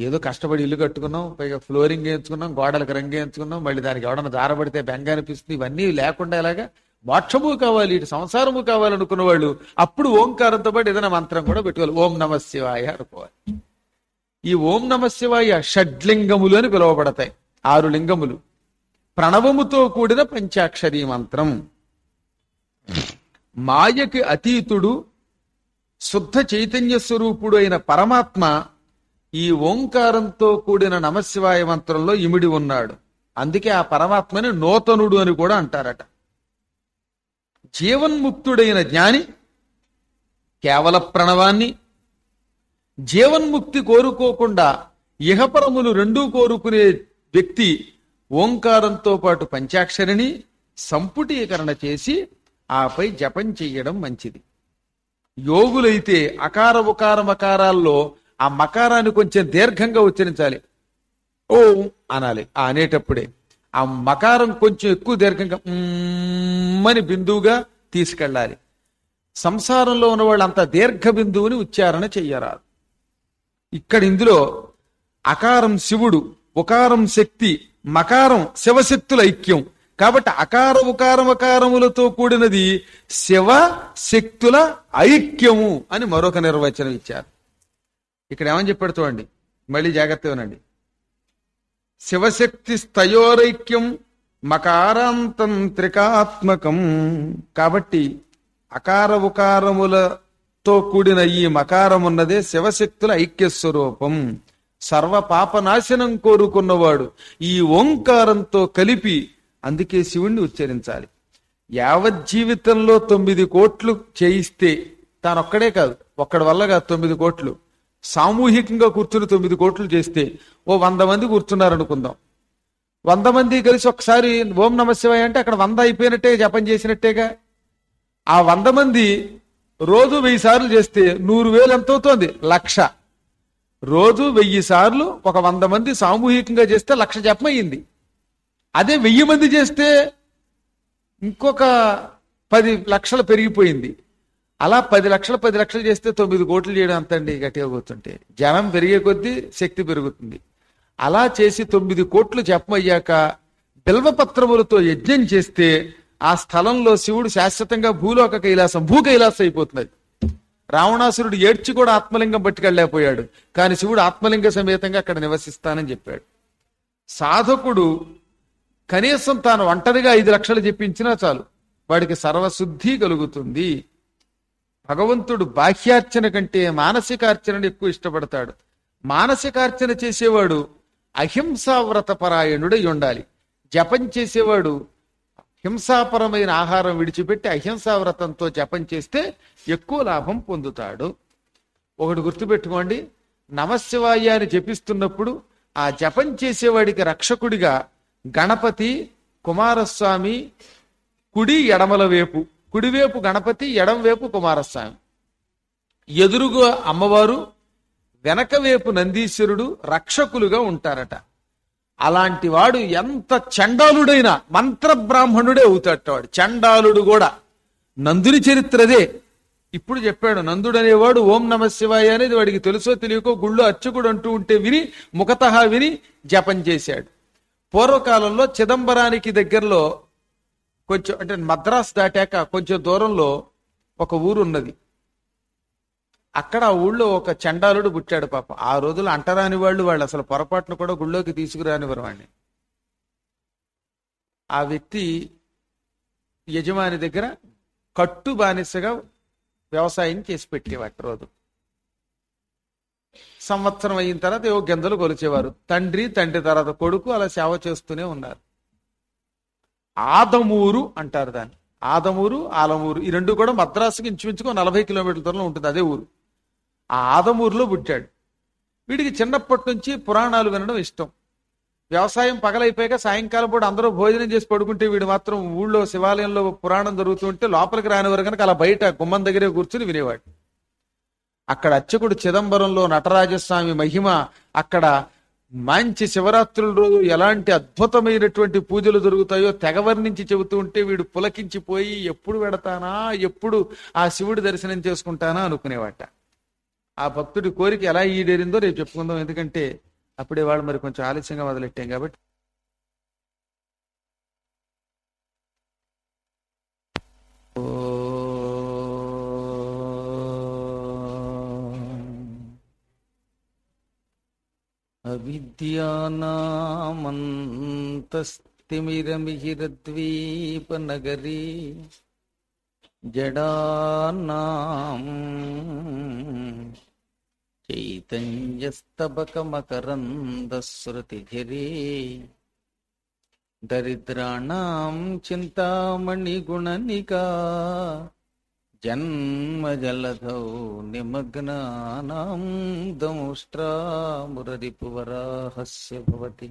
ఏదో కష్టపడి ఇల్లు కట్టుకున్నాం, పైగా ఫ్లోరింగ్ వేయించుకున్నాం, గోడలకు రంగు వేయించుకున్నాం, మళ్ళీ దానికి ఎవడన్నా దారబడితే బెంగ అనిపిస్తుంది. ఇవన్నీ లేకుండా ఎలాగా? మోక్షము కావాలి, ఇటు సంసారము కావాలనుకున్న వాళ్ళు అప్పుడు ఓంకారంతో పాటు ఏదైనా మంత్రం కూడా పెట్టుకోవాలి. ఓం నమ శివాయ అనుకోవాలి. ఈ ఓం నమ శివాయ షడ్లింగములు అని పిలువబడతాయి. 6 లింగములు, ప్రణవముతో కూడిన పంచాక్షరీ మంత్రం. మాయకి అతీతుడు, శుద్ధ చైతన్య స్వరూపుడు అయిన పరమాత్మ ఈ ఓంకారంతో కూడిన నమశివాయ మంత్రంలో ఇమిడి ఉన్నాడు. అందుకే ఆ పరమాత్మని నూతనుడు అని కూడా అంటారట. జీవన్ముక్తుడైన జ్ఞాని కేవల ప్రణవాన్ని, జీవన్ముక్తి కోరుకోకుండా ఇహపరములు రెండూ కోరుకునే వ్యక్తి ఓంకారంతో పాటు పంచాక్షరిని సంపుటీకరణ చేసి ఆపై జపం చెయ్యడం మంచిది. యోగులైతే అకార ఉకార మకారాల్లో ఆ మకారాన్ని కొంచెం దీర్ఘంగా ఉచ్చరించాలి. ఓం అనాలి. ఆ అనేటప్పుడే ఆ మకారం కొంచెం ఎక్కువ దీర్ఘంగా అని బిందువుగా తీసుకెళ్ళాలి. సంసారంలో ఉన్న వాళ్ళు అంత దీర్ఘ బిందువుని ఉచ్చారణ చెయ్యరాదు. ఇక్కడ ఇందులో అకారం శివుడు, ఉకారం శక్తి, మకారం శివశక్తుల ఐక్యం. కాబట్టి అకార ఉకార మకారములతో కూడినది శివ శక్తుల ఐక్యము అని మరొక నిర్వచనం ఇచ్చారు. ఇక్కడ ఏమని చెప్పాడు చూడండి, మళ్ళీ జాగ్రత్తగా వినండి. శివశక్తి స్తయోరైక్యం మకారాంతం త్రికాత్మకం. కాబట్టి అకార ఉకారములతో కూడిన ఈ మకారం ఉన్నదే శివశక్తుల ఐక్య స్వరూపం. సర్వ పాపనాశనం కోరుకున్నవాడు ఈ ఓంకారంతో కలిపి అందుకే శివుణ్ణి ఉచ్చరించాలి. యావజ్జీవితంలో 9 కోట్లు చేయిస్తే తానొక్కడే కాదు, ఒక్కడి వల్ల కాదు 9 కోట్లు, సామూహికంగా కూర్చుని 9 కోట్లు చేస్తే ఓ 100 మంది కూర్చున్నారనుకుందాం. 100 మంది కలిసి ఒకసారి ఓం నమ శివాయ అంటే అక్కడ 100 అయిపోయినట్టే, జపం చేసినట్టేగా. ఆ 100 మంది రోజు 1000 సార్లు చేస్తే 100,000 ఎంత అవుతోంది? 1,00,000. రోజు 1000 సార్లు ఒక 100 మంది సామూహికంగా చేస్తే 1,00,000 జపం అయ్యింది. అదే 1000 మంది చేస్తే ఇంకొక 10 లక్షలు పెరిగిపోయింది. అలా 10 లక్షలు చేస్తే 9 కోట్లు చేయడం అంతండి. గట్టిగా కూర్చుంటే జనం పెరిగే కొద్దీ శక్తి పెరుగుతుంది. అలా చేసి 9 కోట్లు జపం అయ్యాక బిల్వపత్రములతో యజ్ఞం చేస్తే ఆ స్థలంలో శివుడు శాశ్వతంగా భూలోక కైలాసం, భూ కైలాసం అయిపోతున్నది. రావణాసురుడు ఏడ్చి కూడా ఆత్మలింగం పట్టుకెళ్ళలేకపోయాడు, కానీ శివుడు ఆత్మలింగ సమేతంగా అక్కడ నివసిస్తానని చెప్పాడు. సాధకుడు కనీసం తాను ఒంటరిగా 5 లక్షలు చెప్పించినా చాలు, వాడికి సర్వశుద్ధి కలుగుతుంది. భగవంతుడు బాహ్యార్చన కంటే మానసికార్చనను ఎక్కువ ఇష్టపడతాడు. మానసికార్చన చేసేవాడు అహింసావ్రతపరాయణుడై ఉండాలి. జపం చేసేవాడు హింసాపరమైన ఆహారం విడిచిపెట్టి అహింసావ్రతంతో జపం చేస్తే ఎక్కువ లాభం పొందుతాడు. ఒకటి గుర్తుపెట్టుకోండి, నమశివాయ అని జపిస్తున్నప్పుడు ఆ జపం చేసేవాడికి రక్షకుడిగా గణపతి, కుమారస్వామి, కుడి ఎడమల వైపు, కుడివైపు గణపతి, ఎడంవైపు కుమారస్వామి, ఎదురుగా అమ్మవారు, వెనక వైపు నందీశ్వరుడు రక్షకులుగా ఉంటారట. అలాంటి వాడు ఎంత చండాలుడైనా మంత్రబ్రాహ్మణుడే అవుతాట. వాడు చండాలుడు కూడా. నందుని చరిత్రదే ఇప్పుడు చెప్పాడు. నందుడు అనేవాడు ఓం నమ శివాయ అనేది వాడికి తెలుసో తెలియకో గుళ్ళో అర్చకుడు అంటూ ఉంటే విని ముఖతహా విని జపం చేశాడు. పూర్వకాలంలో చిదంబరానికి దగ్గరలో కొంచెం అంటే మద్రాసు దాటాక కొంచెం దూరంలో ఒక ఊరు ఉన్నది. అక్కడ ఆ ఊళ్ళో ఒక చండాలుడు పుట్టాడు. పాపం ఆ రోజులు అంటరాని వాళ్ళు అసలు పొరపాటును కూడా గుళ్ళోకి తీసుకురానివారు వాడిని. ఆ వ్యక్తి యజమాని దగ్గర కట్టు బానిసగా వ్యవసాయం చేసి పెట్టేవాడు. రోజు సంవత్సరం అయిన తర్వాత ఏవో గెందలు కొలిచేవారు. తండ్రి తర్వాత కొడుకు అలా సేవ చేస్తూనే ఉన్నారు. ఆదమూరు అంటారు దాన్ని. ఆదమూరు, ఆలమూరు ఈ రెండు కూడా మద్రాసుకి ఇంచుమించుకో 40 కిలోమీటర్ల దూరంలో ఉంటుంది. అదే ఊరు. ఆ ఆదమూరులో పుట్టాడు. వీడికి చిన్నప్పటి నుంచి పురాణాలు వినడం ఇష్టం. వ్యవసాయం పగలైపోయాక సాయంకాలం పూట అందరూ భోజనం చేసి పడుకుంటే వీడు మాత్రం ఊళ్ళో శివాలయంలో పురాణం జరుగుతుంటే లోపలికి రానివారు కనుక అలా బయట గుమ్మం దగ్గరే కూర్చుని వినేవాడు. అక్కడ అర్చకుడు చిదంబరంలో నటరాజస్వామి మహిమ, అక్కడ మంచి శివరాత్రుల రోజు ఎలాంటి అద్భుతమైనటువంటి పూజలు జరుగుతాయో తెగవర్ణించి చెబుతూ ఉంటే వీడు పులకించిపోయి ఎప్పుడు పెడతానా, ఎప్పుడు ఆ శివుడి దర్శనం చేసుకుంటానా అనుకునేవాట. ఆ భక్తుడి కోరిక ఎలా ఈడేరిందో రేపు చెప్పుకుందాం. ఎందుకంటే అప్పుడే వాళ్ళు మరి కొంచెం ఆలస్యంగా మొదలెట్టాం కాబట్టి అవిద్యానామంతస్తిమిరమిహిరద్వీపనగరీ జడానాం చైతన్యస్తబకమకరందశ్రుతిఝరీ దరిద్రాణం చింతామణిగుణనికా జన్మజలధౌ నిమగ్నానాం దంష్ట్రామురరిపువరాహస్య భవతి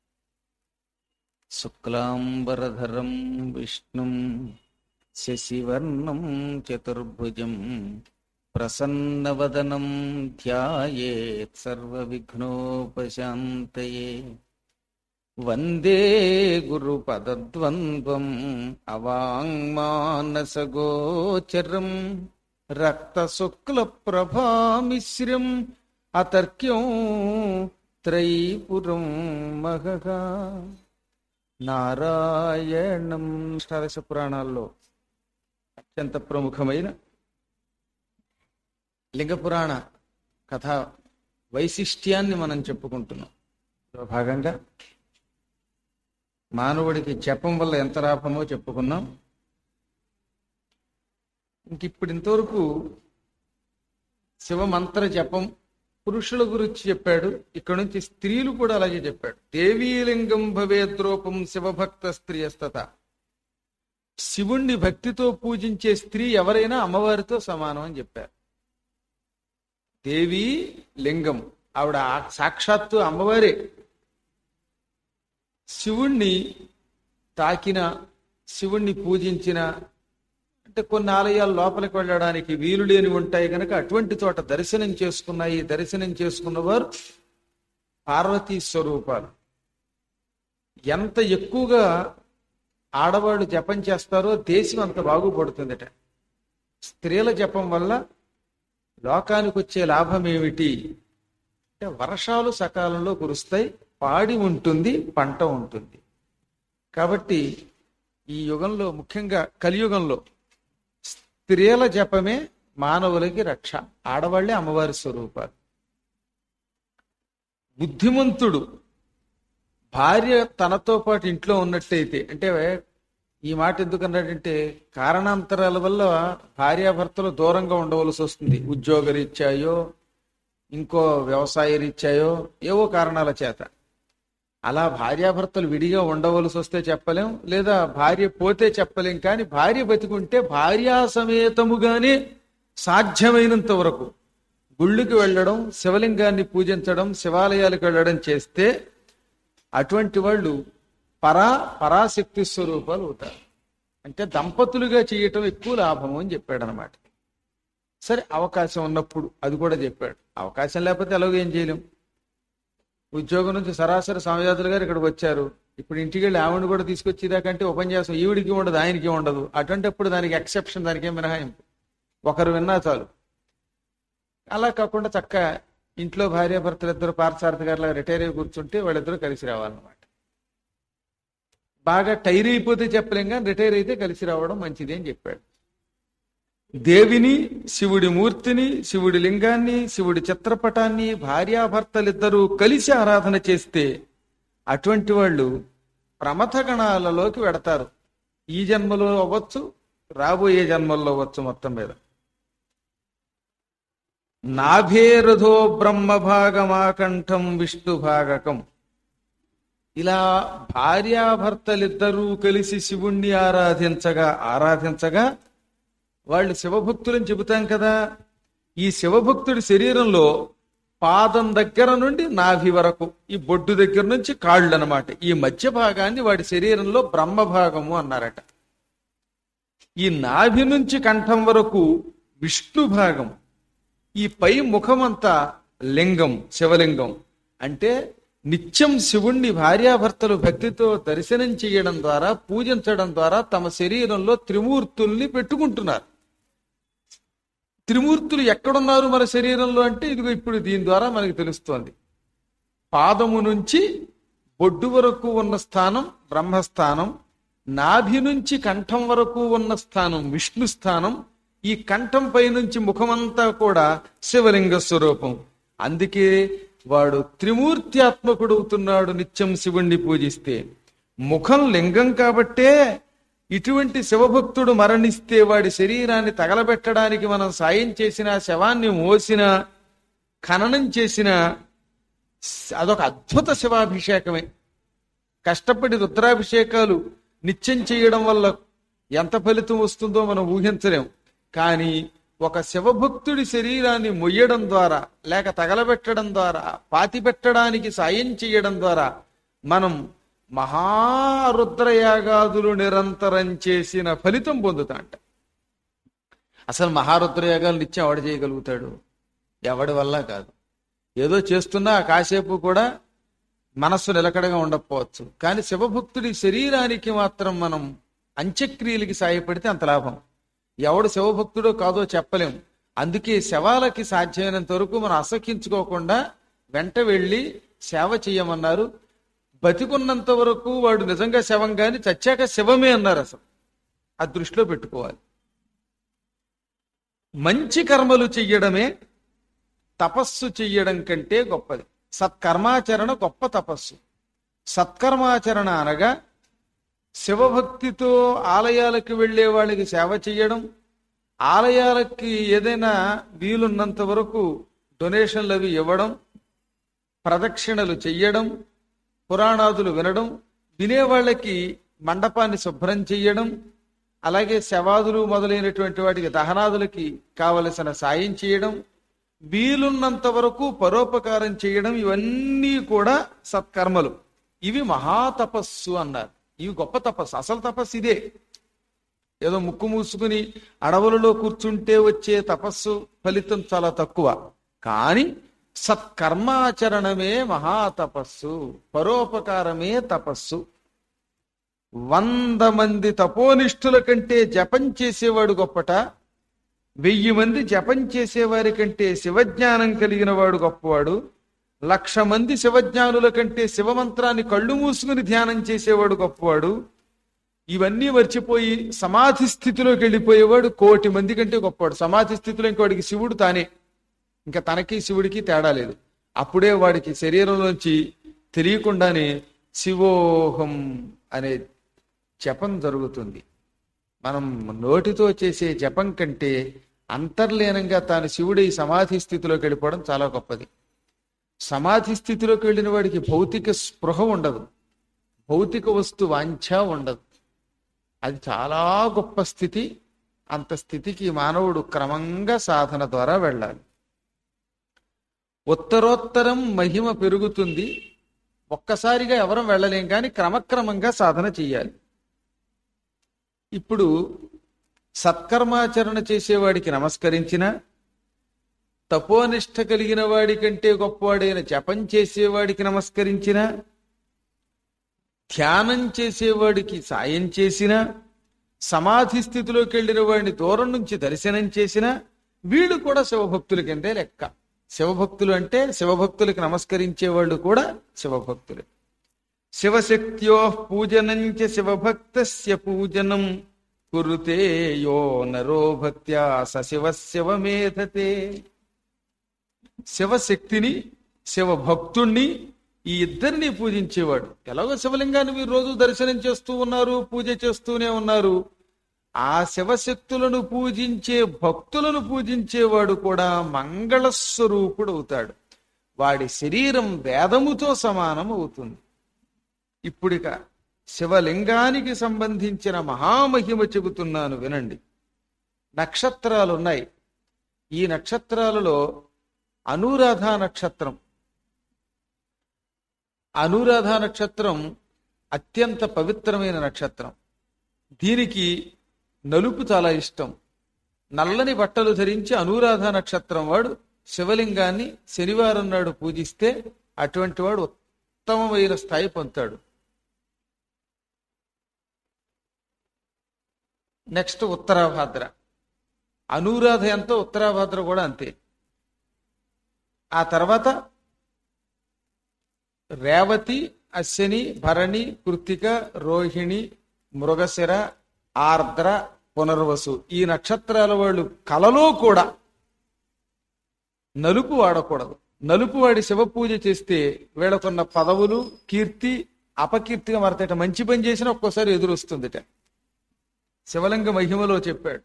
శుక్లాంబరధరం విష్ణుం శశివర్ణం చతుర్భుజం ప్రసన్నవదనం ధ్యాయేత్ సర్వవిఘ్నోపశాంతయే వందే గురుపదద్వంద్వం అవాంగ్మానసగోచరం రక్తశుక్లప్రభామిశ్రం అతర్క్యం త్రైపురం మహః. నారాయణం. అష్టాదశ పురాణాల్లో అత్యంత ప్రముఖమైన లింగ పురాణ కథ వైశిష్ట్యాన్ని మనం చెప్పుకుంటున్నాం. భాగంగా మానవుడికి జపం వల్ల ఎంత లాభమో చెప్పుకున్నాం. ఇప్పుడు ఇంతవరకు శివమంత్ర జపం పురుషుల గురించి చెప్పాడు. ఇక్కడ నుంచి స్త్రీలు కూడా అలాగే చెప్పాడు. దేవీలింగం భవేద్రూపం శివభక్త స్త్రీయస్తత. శివుణ్ణి భక్తితో పూజించే స్త్రీ ఎవరైనా అమ్మవారితో సమానం అని చెప్పారు. దేవీ లింగం, ఆవిడ సాక్షాత్తు అమ్మవారే. శివుణ్ణి తాకిన, శివుణ్ణి పూజించిన, అంటే కొన్ని ఆలయాలు లోపలికి వెళ్ళడానికి వీలు లేని ఉంటాయి కనుక అటువంటి చోట దర్శనం చేసుకున్నాయి. దర్శనం చేసుకున్న వారు పార్వతీ స్వరూపాలు. ఎంత ఎక్కువగా ఆడవాళ్ళు జపం చేస్తారో దేశం అంత బాగుపడుతుందట. స్త్రీల జపం వల్ల లోకానికి వచ్చే లాభం ఏమిటి అంటే వర్షాలు సకాలంలో కురుస్తాయి, పాడి ఉంటుంది, పంట ఉంటుంది. కాబట్టి ఈ యుగంలో, ముఖ్యంగా కలియుగంలో స్త్రీల జపమే మానవులకి రక్ష. ఆడవాళ్లే అమ్మవారి స్వరూపాలు. బుద్ధిమంతుడు భార్య తనతో పాటు ఇంట్లో ఉన్నట్టయితే, అంటే ఈ మాట ఎందుకన్నాడంటే కారణాంతరాల వల్ల భార్యాభర్తలు దూరంగా ఉండవలసి వస్తుంది. ఉద్యోగ రీత్యాయో, ఇంకో వ్యవసాయ రీత్యాయో, ఏవో కారణాల చేత. అలా భార్యాభర్తలు విడిగా ఉండవలసి వస్తే చెప్పలేం, లేదా భార్య పోతే చెప్పలేం. కానీ భార్య బతికుంటే భార్యా సమేతముగానే సాధ్యమైనంత వరకు గుళ్ళకి వెళ్ళడం, శివలింగాన్ని పూజించడం, శివాలయాలకు వెళ్ళడం చేస్తే అటువంటి వాళ్ళు పరాశక్తి స్వరూపాలు అవుతారు. అంటే దంపతులుగా చేయటం ఎక్కువ లాభము అని చెప్పాడు అనమాట. సరే, అవకాశం ఉన్నప్పుడు అది కూడా చెప్పాడు. అవకాశం లేకపోతే ఎలాగో ఏం చేయలేం. ఉద్యోగం నుంచి సరాసరి సమయాదులు గారు ఇక్కడికి వచ్చారు. ఇప్పుడు ఇంటికి వెళ్ళి ఆవిడ కూడా తీసుకొచ్చేదాకంటే ఉపన్యాసం ఈవిడికి ఉండదు, ఆయనకి ఉండదు. అటువంటిప్పుడు దానికి ఎక్సెప్షన్, దానికి ఏం మినహాయింపు. ఒకరు విన్నా చాలు. అలా కాకుండా చక్కగా ఇంట్లో భార్యాభర్తలు ఇద్దరు పార్థసారథి గారిలా రిటైర్ అయి కూర్చుంటే వాళ్ళిద్దరూ కలిసి రావాలన్నమాట. బాగా టైర్ అయిపోతే చెప్పలేం, కానీ రిటైర్ అయితే కలిసి రావడం మంచిది అని చెప్పాడు. దేవిని, శివుడి మూర్తిని, శివుడి లింగాన్ని, శివుడి చిత్రపటాన్ని భార్యాభర్తలిద్దరూ కలిసి ఆరాధన చేస్తే అటువంటి వాళ్ళు ప్రమథగణాలలోకి వెడతారు. ఈ జన్మలో అవ్వచ్చు, రాబోయే జన్మల్లో అవ్వచ్చు. మొత్తం మీద నాభేరథో బ్రహ్మభాగమాకంఠం విష్ణుభాగకం. ఇలా భార్యాభర్తలిద్దరూ కలిసి శివుణ్ణి ఆరాధించగా వాళ్ళు శివభక్తులని చెబుతాం కదా. ఈ శివభక్తుడి శరీరంలో పాదం దగ్గర నుండి నాభి వరకు, ఈ బొడ్డు దగ్గర నుంచి కాళ్ళు అన్నమాట, ఈ మధ్య భాగాన్ని వాడి శరీరంలో బ్రహ్మభాగము అన్నారట. ఈ నాభి నుంచి కంఠం వరకు విష్ణు భాగం, ఈ పై ముఖమంతా లింగం, శివలింగం. అంటే నిత్యం శివుణ్ణి భార్యాభర్తలు భక్తితో దర్శనం చేయడం ద్వారా, పూజించడం ద్వారా తమ శరీరంలో త్రిమూర్తుల్ని పెట్టుకుంటున్నారు. త్రిమూర్తులు ఎక్కడున్నారు మన శరీరంలో అంటే ఇదిగో ఇప్పుడు దీని ద్వారా మనకి తెలుస్తోంది. పాదము నుంచి బొడ్డు వరకు ఉన్న స్థానం బ్రహ్మస్థానం, నాభి నుంచి కంఠం వరకు ఉన్న స్థానం విష్ణు స్థానం, ఈ కంఠం పై నుంచి ముఖమంతా కూడా శివలింగ స్వరూపం. అందుకే వాడు త్రిమూర్త్యాత్మకుడు అవుతున్నాడు నిత్యం శివుణ్ణి పూజిస్తే. ముఖం లింగం కాబట్టే ఇటువంటి శివభక్తుడు మరణిస్తే వాడి శరీరాన్ని తగలబెట్టడానికి మనం సాయం చేసినా, శవాన్ని మోసినా, ఖననం చేసినా అదొక అద్భుత శివాభిషేకమే. కష్టపడి రుద్రాభిషేకాలు నిత్యం చేయడం వల్ల ఎంత ఫలితం వస్తుందో మనం ఊహించలేం. కానీ ఒక శివభక్తుడి శరీరాన్ని మొయ్యడం ద్వారా, లేక తగలబెట్టడం ద్వారా, పాతిపెట్టడానికి సాయం చేయడం ద్వారా మనం మహారుద్రయాగాదులు నిరంతరం చేసిన ఫలితం పొందుతాంట. అసలు మహారుద్రయాగాలు నిత్యం ఎవడు చేయగలుగుతాడు? ఎవడి వల్ల కాదు. ఏదో చేస్తున్నా కాసేపు కూడా మనస్సు నిలకడగా ఉండకపోవచ్చు. కానీ శివభక్తుడి శరీరానికి మాత్రం మనం అంత్యక్రియలకి సాయపడితే అంత లాభం. ఎవడు శివభక్తుడో కాదో చెప్పలేం. అందుకే శవాలకి సాధ్యమైనంత వరకు మనం అసఖ్యించుకోకుండా వెంట వెళ్ళి సేవ చేయమన్నారు. బతికున్నంత వరకు వాడు నిజంగా శవం గాని, చచ్చాక శవమే అన్నారు. అసలు అది దృష్టిలో పెట్టుకోవాలి. మంచి కర్మలు చెయ్యడమే తపస్సు చెయ్యడం కంటే గొప్పది. సత్కర్మాచరణ గొప్ప తపస్సు. సత్కర్మాచరణ అనగా శివభక్తితో ఆలయాలకు వెళ్లే వాళ్ళకి సేవ చేయడం, ఆలయాలకి ఏదైనా వీలున్నంత వరకు డొనేషన్లు అవి ఇవ్వడం, ప్రదక్షిణలు చెయ్యడం, పురాణాదులు వినడం, వినేవాళ్ళకి మండపాన్ని శుభ్రం చెయ్యడం, అలాగే శవాదులు మొదలైనటువంటి వాటికి దహనాదులకి కావలసిన సాయం చేయడం, వీలున్నంత వరకు పరోపకారం చేయడం, ఇవన్నీ కూడా సత్కర్మలు. ఇవి మహాతపస్సు అన్నారు. ఇవి గొప్ప తపస్సు. అసలు తపస్సు ఇదే. ఏదో ముక్కు మూసుకుని అడవులలో కూర్చుంటే వచ్చే తపస్సు ఫలితం చాలా తక్కువ. కానీ సత్కర్మాచరణమే మహాతపస్సు, పరోపకారమే తపస్సు. 100 మంది తపోనిష్ఠుల కంటే జపం చేసేవాడు గొప్పట, 1000 మంది జపం చేసేవారి కంటే శివజ్ఞానం కలిగిన వాడు గొప్పవాడు, 1,00,000 మంది శివజ్ఞానుల కంటే శివమంత్రాన్ని కళ్ళు మూసుకుని ధ్యానం చేసేవాడు గొప్పవాడు. ఇవన్నీ మర్చిపోయి సమాధి స్థితిలోకి వెళ్ళిపోయేవాడు 1,00,00,000 మంది కంటే గొప్పవాడు. సమాధి స్థితిలో ఇంకోడికి శివుడు తానే, ఇంకా తనకి శివుడికి తేడా లేదు. అప్పుడే వాడికి శరీరంలోంచి తెలియకుండానే శివోహం అనే జపం జరుగుతుంది. మనం నోటితో చేసే జపం కంటే అంతర్లీనంగా తాను శివుడి సమాధి స్థితిలోకి వెళ్ళిపోవడం చాలా గొప్పది. సమాధి స్థితిలోకి వెళ్ళిన వాడికి భౌతిక స్పృహ ఉండదు, భౌతిక వస్తు వాంఛ ఉండదు. అది చాలా గొప్ప స్థితి. అంత స్థితికి మానవుడు క్రమంగా సాధన ద్వారా వెళ్ళాలి. ఉత్తరోత్తరం మహిమ పెరుగుతుంది. ఒక్కసారిగా ఎవరం వెళ్ళలేం, కానీ క్రమక్రమంగా సాధన చెయ్యాలి. ఇప్పుడు సత్కర్మాచరణ చేసేవాడికి నమస్కరించిన, తపోనిష్ట కలిగిన వాడి కంటే గొప్పవాడైన జపం చేసేవాడికి నమస్కరించిన, ధ్యానం చేసేవాడికి సాయం చేసిన, సమాధి స్థితిలోకి వెళ్ళిన వాడిని దూరం నుంచి దర్శనం చేసిన, వీళ్ళు కూడా శివభక్తుల కిందే లెక్క. శివభక్తులు అంటే శివభక్తులకి నమస్కరించే వాళ్ళు కూడా శివభక్తులే. శివశక్త్యో పూజనంచ శివభక్తస్య పూజనం కురుతే యో నరో భక్త్యా శివశివమేధతే. శివశక్తిని, శివభక్తుణ్ణి, ఈ ఇద్దరిని పూజించేవాడు. ఎలాగో శివలింగాన్ని మీరు రోజు దర్శనం చేస్తూ ఉన్నారు, పూజ చేస్తూనే ఉన్నారు. ఆ శివశక్తులను పూజించే భక్తులను పూజించేవాడు కూడా మంగళస్వరూపుడు అవుతాడు. వాడి శరీరం వేదముతో సమానం అవుతుంది. ఇప్పుడిక శివలింగానికి సంబంధించిన మహామహిమ చెబుతున్నాను వినండి. నక్షత్రాలున్నాయి. ఈ నక్షత్రాలలో అనురాధ నక్షత్రం, అనురాధ నక్షత్రం అత్యంత పవిత్రమైన నక్షత్రం. దీనికి నలుపు చాలా ఇష్టం. నల్లని బట్టలు ధరించి అనురాధ నక్షత్రం వాడు శివలింగాన్ని శనివారం నాడు పూజిస్తే అటువంటి వాడు ఉత్తమమైన స్థాయి పొందుతాడు. నెక్స్ట్ ఉత్తరాభాద్ర. అనురాధ ఎంతో ఉత్తరాభాద్ర కూడా అంతే. ఆ తర్వాత రేవతి, అశ్విని, భరణి, కృత్తిక, రోహిణి, మృగశిర, ఆర్ద్ర, పునర్వసు ఈ నక్షత్రాల వాళ్ళు కలలో కూడా నలుపు వాడకూడదు. నలుపు వాడి శివ పూజ చేస్తే వీళ్ళకున్న పదవులు, కీర్తి అపకీర్తిగా మారతాట. మంచి పని చేసినా ఒక్కోసారి ఎదురొస్తుందిట. శివలింగ మహిమలో చెప్పాడు.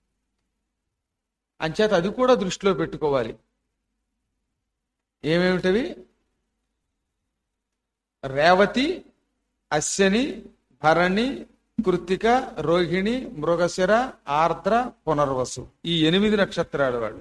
అంచేత అది కూడా దృష్టిలో పెట్టుకోవాలి. ఏమేమిటవి? రేవతి, అశ్విని, భరణి, కృత్తిక, రోహిణి, మృగశిర, ఆర్ద్ర, పునర్వసు ఈ 8 నక్షత్రాల వాళ్ళు.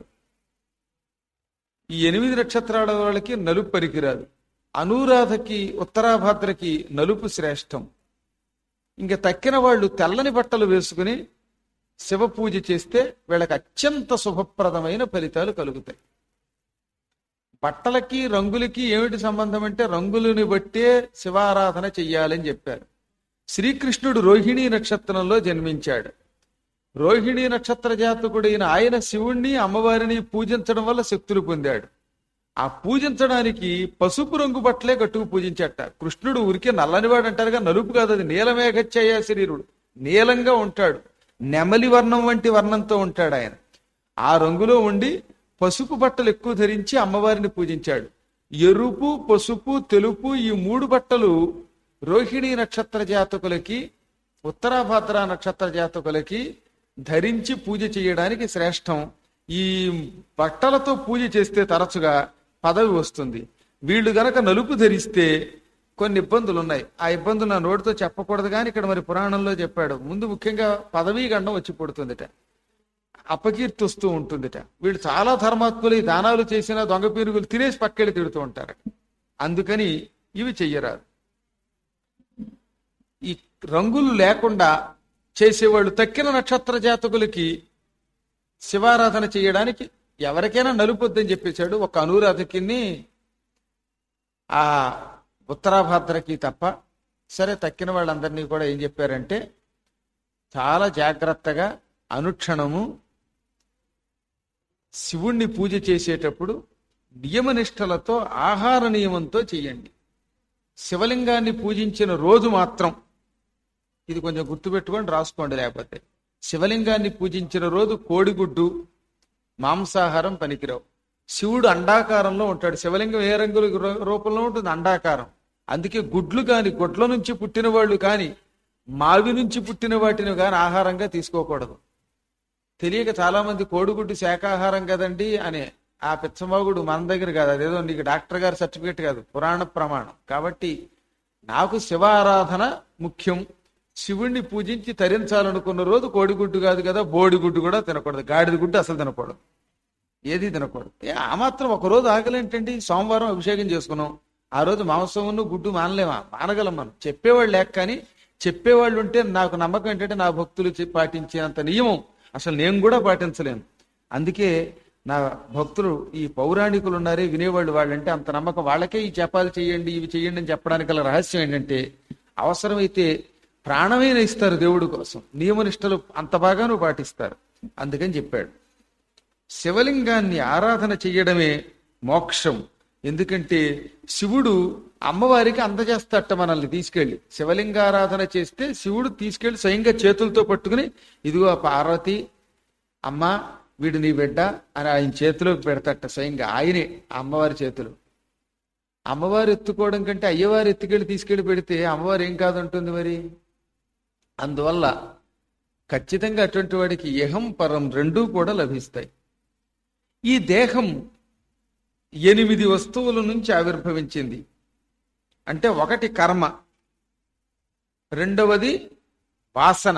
ఈ 8 నక్షత్రాల వాళ్ళకి నలుపు పనికిరాదు. అనురాధకి, ఉత్తరాభాద్రకి నలుపు శ్రేష్టం. ఇంకా తక్కిన వాళ్ళు తెల్లని బట్టలు వేసుకుని శివ పూజ చేస్తే వీళ్ళకి అత్యంత శుభప్రదమైన ఫలితాలు కలుగుతాయి. బట్టలకి రంగులకి ఏమిటి సంబంధం అంటే రంగులని బట్టే శివారాధన చెయ్యాలని చెప్పారు. శ్రీకృష్ణుడు రోహిణీ నక్షత్రంలో జన్మించాడు. రోహిణీ నక్షత్ర జాతకుడైన ఆయన శివుణ్ణి, అమ్మవారిని పూజించడం వల్ల శక్తులు పొందాడు. ఆ పూజించడానికి పసుపు రంగు బట్టలే కట్టుకు పూజించట. కృష్ణుడు ఊరికే నల్లనివాడు అంటారుగా, నలుపు కాదు, అది నీలమేఘఛాయ శరీరుడు, నీలంగా ఉంటాడు. నెమలి వర్ణం వంటి వర్ణంతో ఉంటాడు ఆయన. ఆ రంగులో ఉండి పసుపు బట్టలు ఎక్కువ ధరించి అమ్మవారిని పూజించాడు. ఎరుపు, పసుపు, తెలుపు ఈ 3 బట్టలు రోహిణీ నక్షత్ర జాతకులకి, ఉత్తరాభాద్ర నక్షత్ర జాతకులకి ధరించి పూజ చేయడానికి శ్రేష్టం. ఈ బట్టలతో పూజ చేస్తే తరచుగా పదవి వస్తుంది. వీళ్ళు గనక నలుపు ధరిస్తే కొన్ని ఇబ్బందులు ఉన్నాయి. ఆ ఇబ్బందులు నా నోటితో చెప్పకూడదు, కానీ ఇక్కడ మరి పురాణంలో చెప్పాడు. ముందు ముఖ్యంగా పదవీ గండం వచ్చి పడుతుందిట, అపకీర్తి వస్తూ ఉంటుందిట. వీళ్ళు చాలా ధర్మాత్ములు, ఈ దానాలు చేసిన దొంగ పీరుగులు తినేసి పక్కెళ్ళి తిడుతూ ఉంటారు. అందుకని ఇవి చెయ్యరాదు. ఈ రంగులు లేకుండా చేసేవాళ్ళు తక్కిన నక్షత్ర జాతకులకి శివారాధన చేయడానికి ఎవరికైనా నలుపొద్దని చెప్పేశాడు. ఒక అనురాధకిని, ఆ ఉత్తరాభాద్రకి తప్ప. సరే, తక్కిన వాళ్ళందరినీ కూడా ఏం చెప్పారంటే చాలా జాగ్రత్తగా అనుక్షణము శివుణ్ణి పూజ చేసేటప్పుడు నియమనిష్టలతో, ఆహార నియమంతో చెయ్యండి. శివలింగాన్ని పూజించిన రోజు మాత్రం, ఇది కొంచెం గుర్తుపెట్టుకొని రాసుకోండి, లేకపోతే శివలింగాన్ని పూజించిన రోజు కోడిగుడ్డు, మాంసాహారం పనికిరావు. శివుడు అండాకారంలో ఉంటాడు. శివలింగం ఏ రంగుల రూపంలో ఉంటుంది? అండాకారం. అందుకే గుడ్లు కాని, గుడ్ల నుంచి పుట్టిన వాళ్ళు కానీ, మావి నుంచి పుట్టిన వాటిని కానీ ఆహారంగా తీసుకోకూడదు. తెలియక చాలా మంది కోడిగుడ్డు శాకాహారం కదండి అనే ఆ పిచ్చమాగుడు మన దగ్గర కాదు. అదేదో నీకు డాక్టర్ గారి సర్టిఫికేట్ కాదు, పురాణ ప్రమాణం. కాబట్టి నాకు శివ ఆరాధన ముఖ్యం. శివుణ్ణి పూజించి తరించాలనుకున్న రోజు కోడిగుడ్డు కాదు కదా, బోడిగుడ్డు కూడా తినకూడదు. గాడిద గుడ్డు అసలు తినకూడదు, ఏది తినకూడదు. ఆ మాత్రం ఒక రోజు ఆకలేంటండి. సోమవారం అభిషేకం చేసుకున్నాం, ఆ రోజు మాంసమును గుడ్డు మానలేమా? మానగలం మనం. చెప్పేవాళ్ళు లేక, కానీ చెప్పేవాళ్ళు ఉంటే నాకు నమ్మకం ఏంటంటే నా భక్తులు పాటించేంత నియమం అసలు నేను కూడా పాటించలేను. అందుకే నా భక్తులు, ఈ పౌరాణికులు ఉన్నారే వినేవాళ్ళు, వాళ్ళంటే అంత నమ్మకం. వాళ్ళకే ఈ జపాలు చేయండి, ఇవి చేయండి అని చెప్పడానికి గల రహస్యం ఏంటంటే అవసరమైతే ప్రాణమైన ఇస్తారు దేవుడి కోసం. నియమనిష్టలు అంత బాగాను పాటిస్తారు. అందుకని చెప్పాడు. శివలింగాన్ని ఆరాధన చెయ్యడమే మోక్షం. ఎందుకంటే శివుడు అమ్మవారికి అందజేస్తాట మనల్ని తీసుకెళ్లి. శివలింగారాధన చేస్తే శివుడు తీసుకెళ్లి స్వయంగా చేతులతో పట్టుకుని, ఇదిగో పార్వతి అమ్మ, వీడు నీ బిడ్డ అని ఆయన చేతిలోకి పెడతాట. స్వయంగా ఆయనే అమ్మవారి చేతులు. అమ్మవారు ఎత్తుకోవడం కంటే అయ్యవారు ఎత్తుకెళ్ళి తీసుకెళ్లి పెడితే అమ్మవారు ఏం కాదంటుంది మరి. అందువల్ల ఖచ్చితంగా అటువంటి వాడికి ఇహం పరం రెండూ కూడా లభిస్తాయి. ఈ దేహం 8 వస్తువుల నుంచి ఆవిర్భవించింది. అంటే ఒకటి కర్మ, రెండవది వాసన,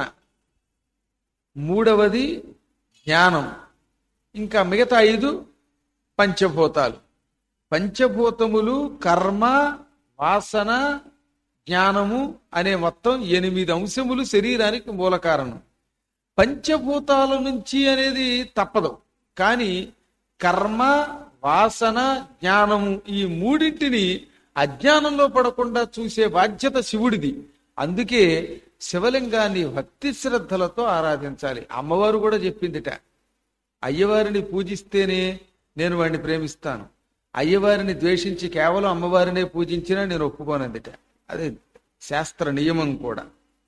మూడవది జ్ఞానం, ఇంకా మిగతా 5 పంచభూతాలు. పంచభూతములు, కర్మ, వాసన, జ్ఞానము అనే మొత్తం 8 అంశములు శరీరానికి మూల కారణం. పంచభూతాల నుంచి అనేది తప్పదు, కానీ కర్మ, వాసన, జ్ఞానము ఈ మూడింటిని అజ్ఞానంలో పడకుండా చూసే బాధ్యత శివుడిది. అందుకే శివలింగాన్ని భక్తి శ్రద్ధలతో ఆరాధించాలి. అమ్మవారు కూడా చెప్పిందిట, అయ్యవారిని పూజిస్తేనే నేను వాడిని ప్రేమిస్తాను, అయ్యవారిని ద్వేషించి కేవలం అమ్మవారినే పూజించినా నేను ఒప్పుకోనందిట. అది శాస్త్ర నియమం కూడా.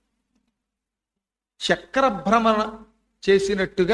చక్ర భ్రమణ చేసినట్టుగా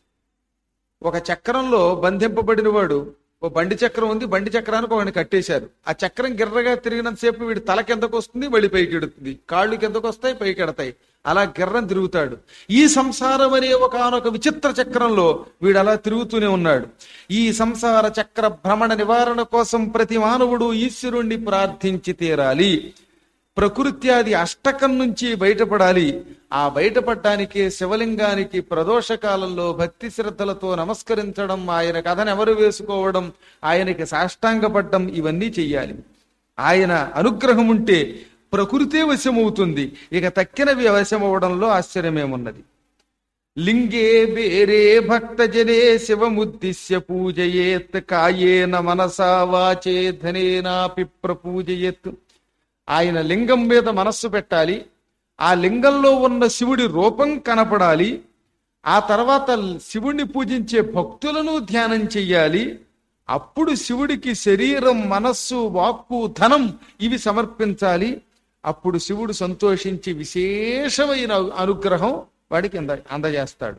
ఒక చక్రంలో బంధింపబడిన వాడు, ఓ బండి చక్రం ఉంది, బండి చక్రానికి ఒకని కట్టేశారు. ఆ చక్రం గిర్రగా తిరిగినంతసేపు వీడి తల కిందకు వస్తుంది, మళ్ళీ పైకి ఎడుతుంది, కాళ్ళు కిందకు వస్తాయి, పైకి ఎడతాయి, అలా గిర్రం తిరుగుతాడు. ఈ సంసారం అనే ఒకనొక విచిత్ర చక్రంలో వీడు అలా తిరుగుతూనే ఉన్నాడు. ఈ సంసార చక్ర భ్రమణ నివారణ కోసం ప్రతి మానవుడు ఈశ్వరుణ్ణి ప్రార్థించి తీరాలి. ప్రకృత్యాది అష్టకం నుంచి బయటపడాలి. ఆ బయటపడటానికి శివలింగానికి ప్రదోష కాలంలో భక్తి శ్రద్ధలతో నమస్కరించడం, ఆయన కథను ఎవరు వేసుకోవడం, ఆయనకి సాష్టాంగపడ్డం, ఇవన్నీ చెయ్యాలి. ఆయన అనుగ్రహం ఉంటే ప్రకృతే వశమవుతుంది. ఇక తక్కినవి వశమవడంలో ఆశ్చర్యమేమున్నది. లింగే బేరే భక్త జనే శివముద్దిశ్య పూజయేత్ కాయేన మనసా వాచే ధనేనాపి ప్రపూజయేత్. ఆయన లింగం మీద మనస్సు పెట్టాలి, ఆ లింగంలో ఉన్న శివుడి రూపం కనపడాలి, ఆ తర్వాత శివుణ్ణి పూజించే భక్తులను ధ్యానం చెయ్యాలి. అప్పుడు శివుడికి శరీరం, మనస్సు, వాక్కు, ధనం ఇవి సమర్పించాలి. అప్పుడు శివుడు సంతోషించి విశేషమైన అనుగ్రహం వాడికి అందజేస్తాడు.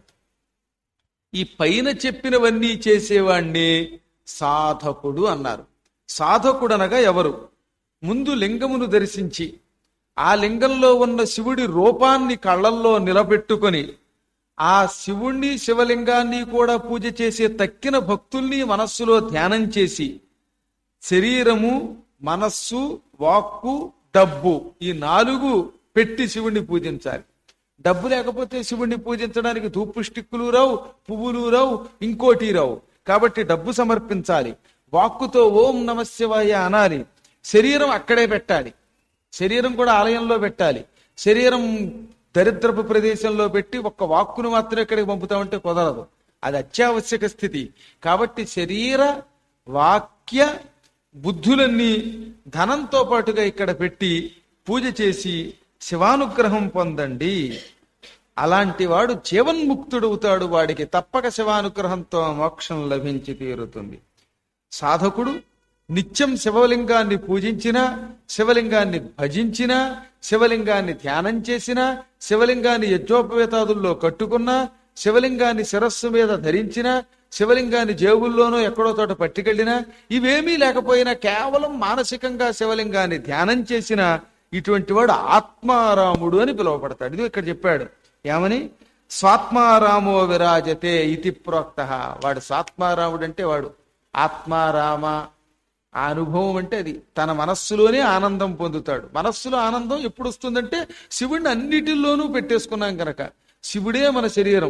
ఈ పైన చెప్పినవన్నీ చేసేవాణ్ణి సాధకుడు అన్నారు. సాధకుడు అనగా ఎవరు? ముందు లింగమును దర్శించి ఆ లింగంలో ఉన్న శివుడి రూపాన్ని కళ్ళల్లో నిలబెట్టుకొని ఆ శివుణ్ణి, శివలింగాన్ని కూడా పూజ చేసే తక్కిన భక్తుల్ని మనస్సులో ధ్యానం చేసి శరీరము, మనస్సు, వాక్కు, డబ్బు ఈ 4 పెట్టి శివుణ్ణి పూజించాలి. డబ్బు లేకపోతే శివుణ్ణి పూజించడానికి ధూపు స్టిక్కులు రావు, పువ్వులు రావు, ఇంకోటి రావు. కాబట్టి డబ్బు సమర్పించాలి. వాక్కుతో ఓం నమః శివాయ అనాలి. శరీరం అక్కడే పెట్టాలి. శరీరం కూడా ఆలయంలో పెట్టాలి. శరీరం దరిద్రపు ప్రదేశంలో పెట్టి ఒక్క వాక్కును మాత్రం ఇక్కడికి పంపుతామంటే కుదరదు. అది అత్యావశ్యక స్థితి. కాబట్టి శరీర, వాక్య, బుద్ధులన్నీ ధనంతో పాటుగా ఇక్కడ పెట్టి పూజ చేసి శివానుగ్రహం పొందండి. అలాంటి వాడు జీవన్ముక్తుడవుతాడు. వాడికి తప్పక శివానుగ్రహంతో మోక్షం లభించి తీరుతుంది. సాధకుడు నిత్యం శివలింగాన్ని పూజించినా, శివలింగాన్ని భజించినా, శివలింగాన్ని ధ్యానం చేసినా, శివలింగాన్ని యజ్ఞోపవేతాదుల్లో కట్టుకున్నా, శివలింగాన్ని శిరస్సు మీద ధరించినా, శివలింగాన్ని జేబుల్లోనో ఎక్కడో చోట పట్టుకెళ్ళినా, ఇవేమీ లేకపోయినా కేవలం మానసికంగా శివలింగాన్ని ధ్యానం చేసిన ఇటువంటి వాడు ఆత్మారాముడు అని పిలువబడతాడు. ఇది ఇక్కడ చెప్పాడు. ఏమని? స్వాత్మారామో విరాజతే ఇతి ప్రోక్త. వాడు స్వాత్మారాముడు అంటే వాడు ఆత్మారామ. ఆ అనుభవం అంటే అది తన మనస్సులోనే ఆనందం పొందుతాడు. మనస్సులో ఆనందం ఎప్పుడు వస్తుందంటే శివుడిని అన్నిటిలోనూ పెట్టేసుకున్నాం కనుక. శివుడే మన శరీరం.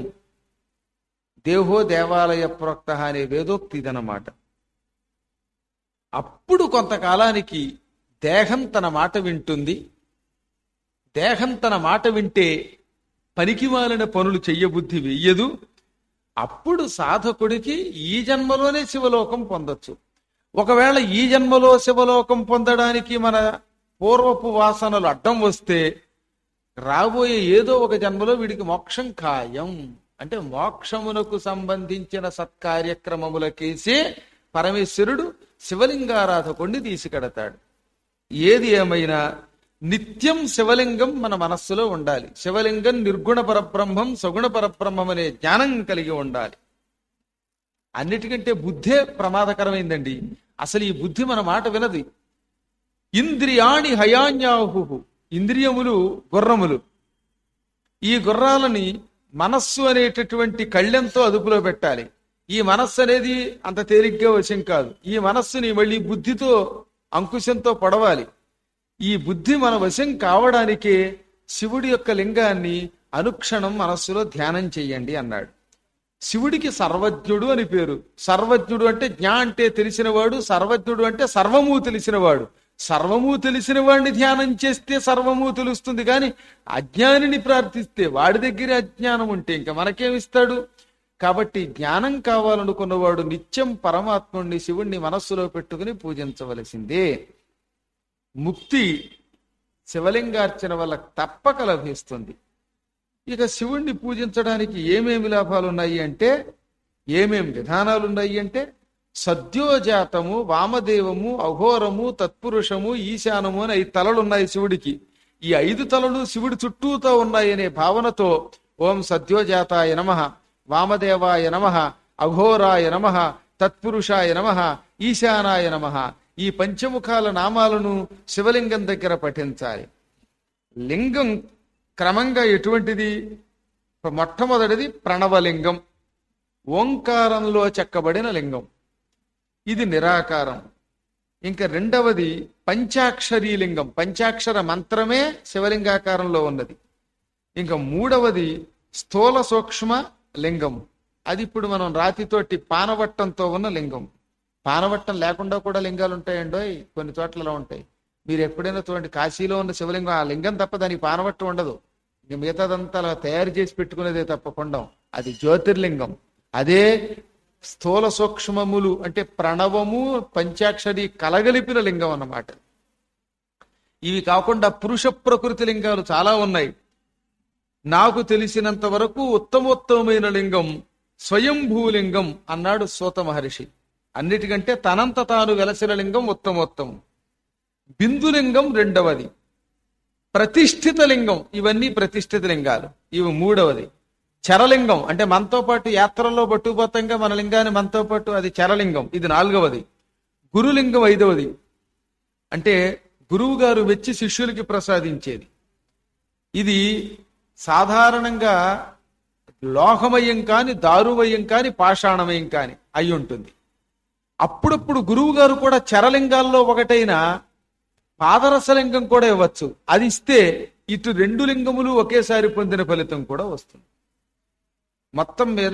దేహో దేవాలయ ప్రోక్త అనే వేదోక్తి ఇదన్నమాట. అప్పుడు కొంతకాలానికి దేహం తన మాట వింటుంది. దేహం తన మాట వింటే పనికిమాలిన పనులు చెయ్యబుద్ధి వెయ్యదు. అప్పుడు సాధకుడికి ఈ జన్మలోనే శివలోకం పొందొచ్చు. ఒకవేళ ఈ జన్మలో శివలోకం పొందడానికి మన పూర్వపు వాసనలు అడ్డం వస్తే రాబోయే ఏదో ఒక జన్మలో వీడికి మోక్షం ఖాయం. అంటే మోక్షమునకు సంబంధించిన సత్కార్యక్రమములకేసే పరమేశ్వరుడు శివలింగారాధకుడిని తీసుకెడతాడు. ఏది ఏమైనా నిత్యం శివలింగం మన మనస్సులో ఉండాలి. శివలింగం నిర్గుణ పరబ్రహ్మం, సగుణ పరబ్రహ్మం అనే జ్ఞానం కలిగి ఉండాలి. అన్నిటికంటే బుద్ధే ప్రమాదకరమైందండి. అసలు ఈ బుద్ధి మన మాట వినది. ఇంద్రియాణి హయాన్యాహు. ఇంద్రియములు గుర్రములు. ఈ గుర్రాలని మనస్సు అనేటటువంటి కళ్ళెంతో అదుపులో పెట్టాలి. ఈ మనస్సు అనేది అంత తేలిగ్గా వశం కాదు. ఈ మనస్సుని మళ్ళీ బుద్ధితో, అంకుశంతో పడవాలి. ఈ బుద్ధి మన వశం కావడానికే శివుడి యొక్క లింగాన్ని అనుక్షణం మనస్సులో ధ్యానం చెయ్యండి అన్నాడు. శివుడికి సర్వజ్ఞుడు అని పేరు. సర్వజ్ఞుడు అంటే జ్ఞా అంటే తెలిసినవాడు, సర్వజ్ఞుడు అంటే సర్వము తెలిసినవాడు. సర్వము తెలిసిన వాడిని ధ్యానం చేస్తే సర్వము తెలుస్తుంది. కానీ అజ్ఞానిని ప్రార్థిస్తే వాడి దగ్గర అజ్ఞానం ఉంటే ఇంకా మనకేమిస్తాడు? కాబట్టి జ్ఞానం కావాలనుకున్నవాడు నిత్యం పరమాత్ముడిని, శివుణ్ణి మనస్సులో పెట్టుకుని పూజించవలసిందే. ముక్తి శివలింగార్చన వల్ల తప్పక లభిస్తుంది. ఇక శివుణ్ణి పూజించడానికి ఏమేమి లాభాలు ఉన్నాయి అంటే, ఏమేమి విధానాలు ఉన్నాయి అంటే, సద్యోజాతము, వామదేవము, అఘోరము, తత్పురుషము, ఈశానము అని 5 తలలు ఉన్నాయి శివుడికి. ఈ 5 తలలు శివుడి చుట్టూతో ఉన్నాయనే భావనతో ఓం సద్యోజాతాయ నమః, వామదేవాయ నమః, అఘోరాయ నమః, తత్పురుషాయ నమః, ఈశానాయ నమః ఈ పంచముఖాల నామాలను శివలింగం దగ్గర పఠించాలి. లింగం క్రమంగా ఎటువంటిది? మొట్టమొదటిది ప్రణవలింగం, ఓంకారంలో చెక్కబడిన లింగం, ఇది నిరాకారం. ఇంకా రెండవది పంచాక్షరీ లింగం, పంచాక్షర మంత్రమే శివలింగాకారంలో ఉన్నది. ఇంకా మూడవది స్థూల సూక్ష్మ లింగం, అది ఇప్పుడు మనం రాతితోటి పానవట్టంతో ఉన్న లింగం. పానవట్టం లేకుండా కూడా లింగాలు ఉంటాయండో, కొన్ని చోట్లలో ఉంటాయి. మీరు ఎప్పుడైనా చూడండి, కాశీలో ఉన్న శివలింగం ఆ లింగం తప్ప దానికి పానవట్టం ఉండదు. ఇంక మిగతాదంతా అలా తయారు చేసి పెట్టుకునేదే తప్పకుండా, అది జ్యోతిర్లింగం. అదే స్థూల సూక్ష్మములు అంటే ప్రణవము పంచాక్షరి కలగలిపిన లింగం అన్నమాట. ఇవి కాకుండా పురుష ప్రకృతి లింగాలు చాలా ఉన్నాయి. నాకు తెలిసినంత వరకు ఉత్తమోత్తమైన లింగం స్వయంభూలింగం అన్నాడు సూత మహర్షి. అన్నిటికంటే తనంత తాను వెలసిన లింగం ఉత్తమోత్తమం. బిందులింగం రెండవది. ప్రతిష్ఠిత లింగం, ఇవన్నీ ప్రతిష్ఠిత లింగాలు, ఇవి మూడవది. చరలింగం అంటే మనతో పాటు యాత్రల్లో పట్టుకుపోతాంగా మన లింగాన్ని మనతో పాటు, అది చరలింగం, ఇది నాలుగవది. గురులింగం ఐదవది, అంటే గురువు గారు మెచ్చి శిష్యులకి ప్రసాదించేది. ఇది సాధారణంగా లోహమయం కాని, దారుమయం కాని, పాషాణమయం కాని అయి ఉంటుంది. అప్పుడప్పుడు గురువు గారు కూడా చరలింగాల్లో ఒకటైన పాదరసలింగం కూడా ఇవ్వచ్చు. అది ఇస్తే ఇటు 2 లింగములు ఒకేసారి పొందిన ఫలితం కూడా వస్తుంది. మొత్తం మీద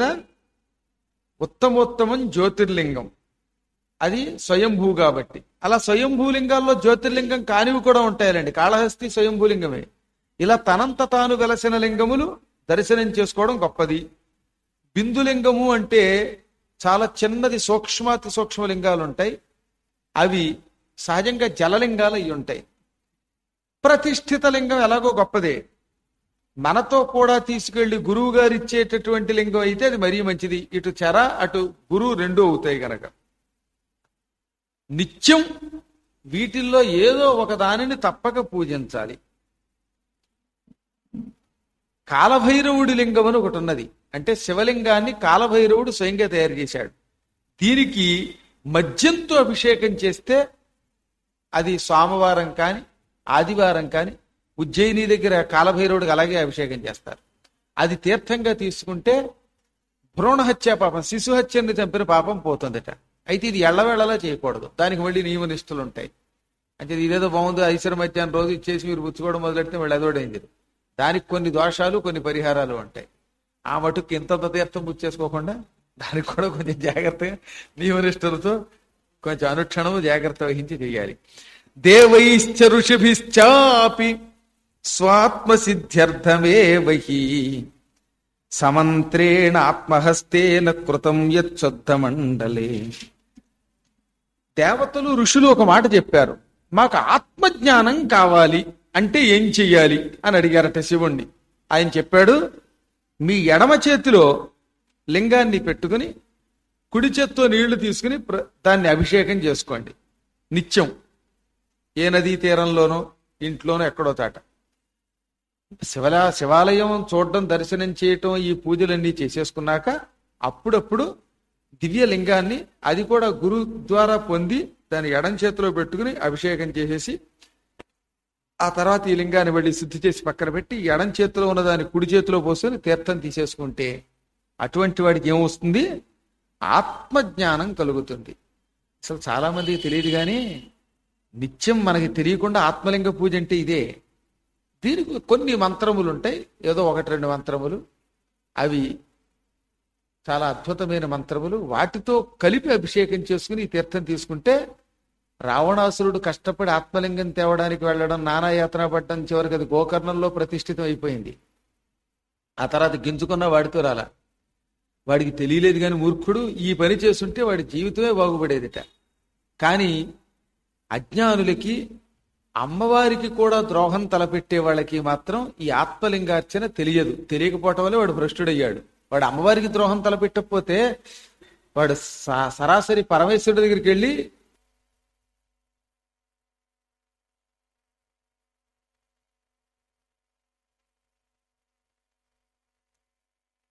ఉత్తమోత్తమం జ్యోతిర్లింగం, అది స్వయంభూ కాబట్టి. అలా స్వయంభూలింగాల్లో జ్యోతిర్లింగం కానివి కూడా ఉంటాయండి. కాళహస్తి స్వయంభూలింగమే. ఇలా తనంత తాను వెలసిన లింగములు దర్శనం చేసుకోవడం గొప్పది. బిందులింగము అంటే చాలా చిన్నది, సూక్ష్మాతి సూక్ష్మ లింగాలు ఉంటాయి. అవి సహజంగా జలలింగాలు అయి ఉంటాయి. ప్రతిష్ఠిత లింగం ఎలాగో గొప్పదే. మనతో కూడా తీసుకెళ్లి గురువు గారు ఇచ్చేటటువంటి లింగం అయితే అది మరీ మంచిది. ఇటు చెర అటు గురువు 2 అవుతాయి గనక నిత్యం వీటిల్లో ఏదో ఒక దానిని తప్పక పూజించాలి. కాలభైరవుడి లింగం అని ఒకటి ఉన్నది. అంటే శివలింగాన్ని కాలభైరవుడు స్వయంగా తయారు చేశాడు. దీనికి మద్యంతో అభిషేకం చేస్తే అది సోమవారం కాని ఆదివారం కాని, ఉజ్జయిని దగ్గర కాలభైరవుడికి అలాగే అభిషేకం చేస్తారు. అది తీర్థంగా తీసుకుంటే భ్రూణహత్య పాపం, శిశుహత్యని చంపిన పాపం పోతుందట. అయితే ఇది ఎళ్లవేళలా చేయకూడదు, దానికి మళ్ళీ నియమనిష్ఠులు ఉంటాయి. అంటే ఇదేదో బాగుందో ఐశ్వర మధ్యాహ్నం రోజు ఇచ్చేసి మీరు పుచ్చుకోవడం మొదలెడితే వాళ్ళు అదోడైంది. దానికి కొన్ని దోషాలు కొన్ని పరిహారాలు ఉంటాయి. ఆ మటుకు ఇంతంత తీర్థం పుచ్చేసుకోకుండా దానికి కూడా కొంచెం జాగ్రత్తగా నియమనిష్ఠులతో కొంచెం అనుక్షణము జాగ్రత్త వహించి చేయాలి. దేవైశ్చ ఋషిభిశ్చాపి స్వాత్మసిద్ధ్యర్థమేవహి సమంత్రేణ ఆత్మహస్తేన కృతం యచ్చొద్ధమండలే. దేవతలు ఋషులు ఒక మాట చెప్పారు, మాకు ఆత్మజ్ఞానం కావాలి అంటే ఏం చెయ్యాలి అని అడిగారట శివుణ్ణి. ఆయన చెప్పాడు, మీ ఎడమ చేతిలో లింగాన్ని పెట్టుకుని కుడి చేత్తో నీళ్లు తీసుకుని దాన్ని అభిషేకం చేసుకోండి నిత్యం. ఏ నదీ తీరంలోనో ఇంట్లోనో ఎక్కడో చాట. శివాలయం చూడడం, దర్శనం చేయటం, ఈ పూజలన్నీ చేసేసుకున్నాక అప్పుడప్పుడు దివ్య లింగాన్ని, అది కూడా గురు ద్వారా పొంది దాన్ని ఎడం చేతిలో పెట్టుకుని అభిషేకం చేసేసి ఆ తర్వాత ఈ లింగాన్ని వెళ్ళి శుద్ధి చేసి పక్కన పెట్టి ఎడం చేతిలో ఉన్న దాన్ని కుడి చేతిలో పోసుకొని తీర్థం తీసేసుకుంటే అటువంటి వాడికి ఏమొస్తుంది? ఆత్మజ్ఞానం కలుగుతుంది. అసలు చాలా మందికి తెలియదు కానీ నిత్యం మనకి తెలియకుండా ఆత్మలింగ పూజ అంటే ఇదే. దీనికి కొన్ని మంత్రములు ఉంటాయి, ఏదో 1-2 మంత్రములు, అవి చాలా అద్భుతమైన మంత్రములు. వాటితో కలిపి అభిషేకం చేసుకుని ఈ తీర్థం తీసుకుంటే రావణాసురుడు కష్టపడి ఆత్మలింగం తేవడానికి వెళ్ళడం, నానాయాతన పడ్డం, చివరికి అది గోకర్ణంలో ప్రతిష్ఠితం అయిపోయింది. ఆ తర్వాత గింజుకున్న వాడితో రాలా. వాడికి తెలియలేదు కానీ మూర్ఖుడు ఈ పని చేస్తుంటే వాడి జీవితమే బాగుపడేదిట. కానీ అజ్ఞానులకి, అమ్మవారికి కూడా ద్రోహం తలపెట్టే వాళ్ళకి మాత్రం ఈ ఆత్మలింగార్చన తెలియదు. తెలియకపోవటం వల్ల వాడు భ్రష్టుడయ్యాడు. వాడు అమ్మవారికి ద్రోహం తలపెట్టకపోతే వాడు సరాసరి పరమేశ్వరుడి దగ్గరికి వెళ్ళి